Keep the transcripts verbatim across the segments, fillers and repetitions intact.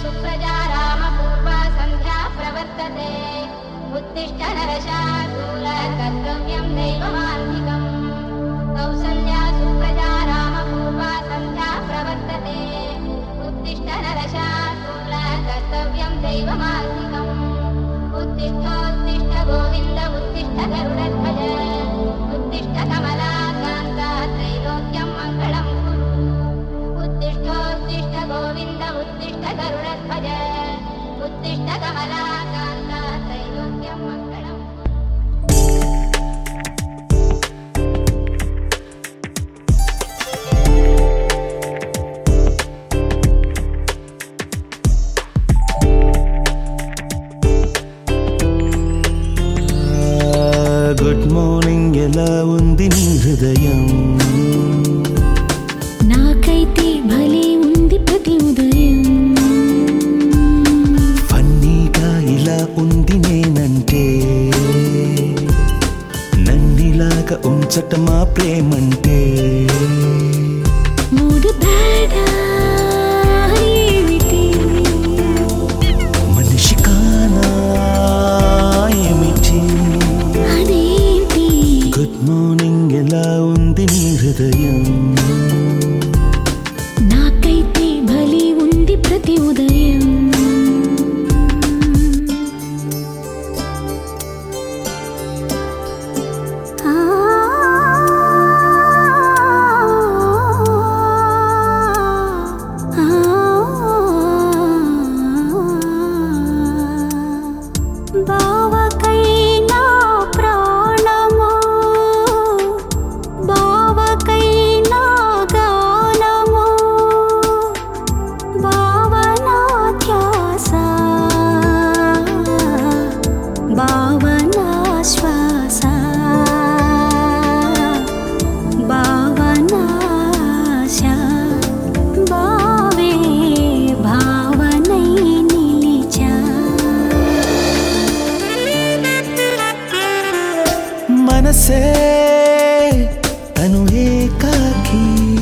सुप्रजा रामपूर्वा सन्ध्या प्रवर्तते उत्तिष्ठ नरशार्दूल कर्तव्यं दैवमान्तिकम् कौसल्या सुप्रजा रामपूर्वा सन्ध्या प्रवर्तते उत्तिष्ठ नरशार्दूल कर्तव्यं दैवमान्तिकम् उत्तिष्ठोत्तिष्ठ गोविन्द उत्तिष्ठ गरुडध्वज उत्तिष्ठ कमलाकान्त त्रैलोक्यं मङ्गलं कुरु उत्तिष्ठोत्तिष्ठ गोविन्द उत्तिष्ठ गरुडध्वज उत्तिष्ठ कमलाकान्त त्रैलोक्यं मङ्गलं గుడ్ మార్నింగ్ ఎలా ఉంది నీ హృదయం నాకైతే భలే ఉంది ప్రతి ఉదయం ఫన్నీగా ఇలా ఉంది నేనంటే నన్నిలాగా ఉంచట మా ప్రేమంటే మూడు తేడా ఏమిటి మనిషి కానా ఏమిటి అదేంటి గుడ్ మార్నింగ్ ఎలా ఉంది నీ హృదయం నాకైతే భలే ఉంది ప్రతి ఉదయం ఆ బావకైనా ప్రాణమో బావకైనా గానమో భావనా ధ్యాస భావనా శ్వాస భావనా ఆశ భావే భావనై నిలిచా మనసే తను ఏకాకి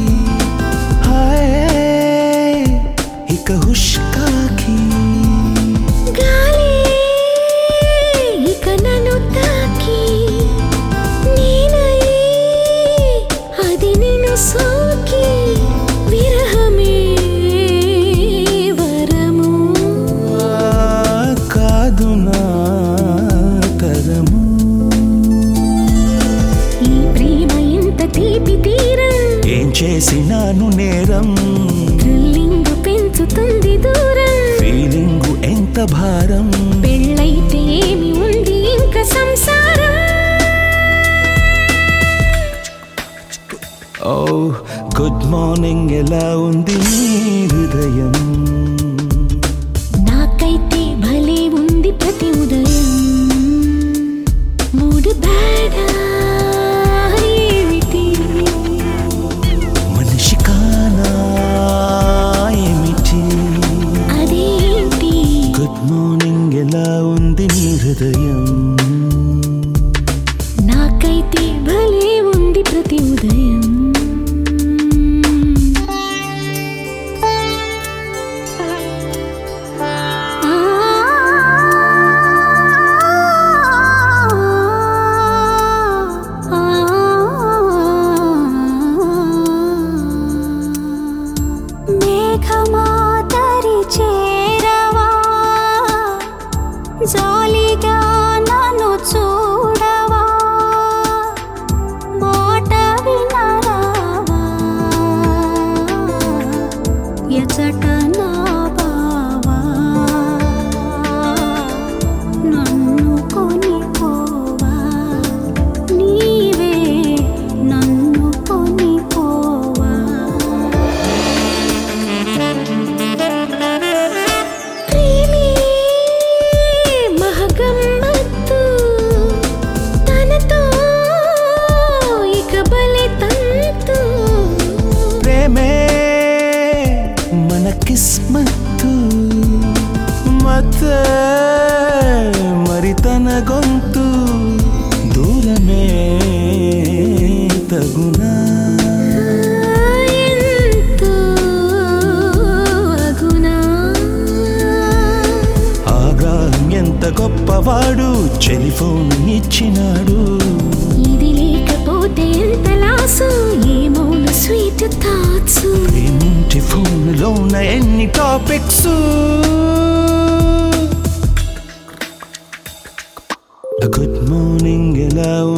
హాయ్ ఇక హుష్కాకి గాలి ఇక నన్ను తాకి నేనై అది నిన్ను సోకి విరహమే వరము కాదు నా తరము ఈ ప్రేమ ఎంత తీపి తీరం ఏం చేసినాను నేరం థ్రిల్లింగ్ పెంచుతుంది దూరం ఫీలింగు ఎంత భారం పెళ్ళైతే ఏమి ఉంది ఇంకా సంసారం ఓ గుడ్ మార్నింగ్ ఎలా ఉంది నీ హృదయం నాకైతే భలే ఉంది ప్రతి ఉదయం మూడు తేడా ఏమిటి మనిషి కానా ఏమిటి అదేంటి గుడ్ మార్నింగ్ ఎలా ఉంది నీ హృదయం నాకైతే భలే ఉంది ప్రతి ఉదయం మేఘమాతరి చేరవా జాలిగా నన్ను చూడవా మాట వినరావా ఎచట నా బావా నన్ను కొనిపోవా నీవే నన్ను కొనిపోవా ప్రేమే మహగమ్మత్తు తనతో ఇక బలి తంతు ప్రేమే మన కిస్మత్తు మత మరి తన గొంతు దూరమే తగునా ఎంతో అగునా ఎంత గొప్పవాడు టెలిఫోన్ ఇచ్చినాడు. ఇది లేకపోతే ఎంత లాసు, ఏమౌన స్వీట్ థాట్స్. ఇంటి ఫోన్ లోన ఎన్ని టాపిక్స్. గుడ్ మార్నింగ్ ఎలా